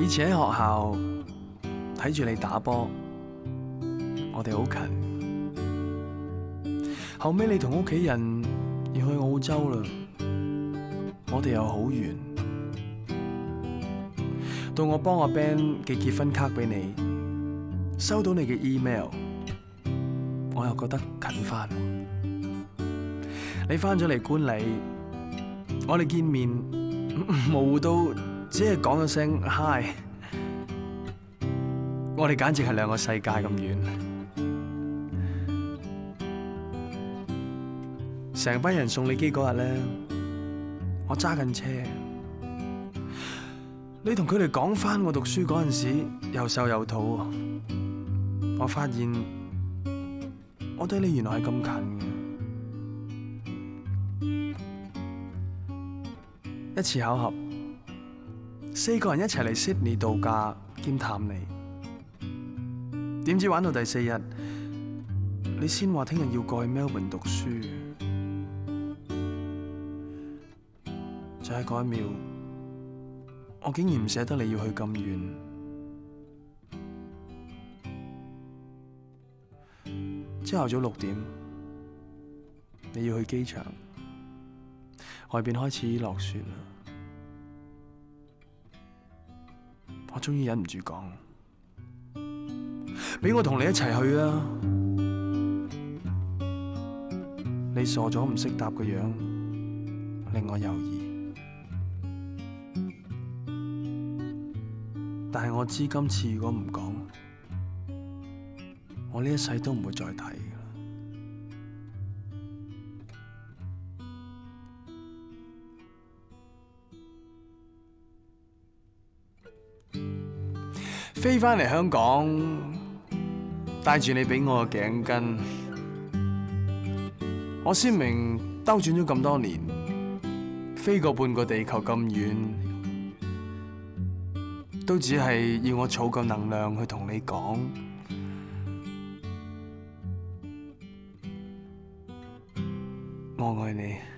以前喺學校睇住你打波，我哋好近。後尾你同屋企人要去澳洲啦，我哋又好遠。到我幫阿 Ben 寄結婚卡俾你，收到你嘅 email， 我又覺得近返。你返咗嚟觀禮，我哋見面模糊到只係講咗聲 hi， 我哋簡直係兩個世界咁遠。成班人送你機嗰日咧，我揸緊車，你同佢哋講返我讀書嗰陣時又瘦又肚，我發現我對你原來係咁近嘅。一次巧合，4個人一齊嚟 Sydney 度假兼探你，點知玩到第4日，你先話聽日要過去 Melbourne 讀書。就喺嗰一秒，我竟然唔捨得你要去咁遠。朝頭早6點，你要去機場，外邊開始落雪啦。我終於忍唔住講，俾我同你一齊去啊！你傻咗唔識答個樣，令我猶豫。但係我知今次如果唔講，我呢一世都唔會再睇㗎啦。飛返嚟香港，帶住你俾我嘅頸巾，我先明兜轉咗咁多年，飛過半個地球咁遠，都只係要我儲夠能量去同你講，我愛你。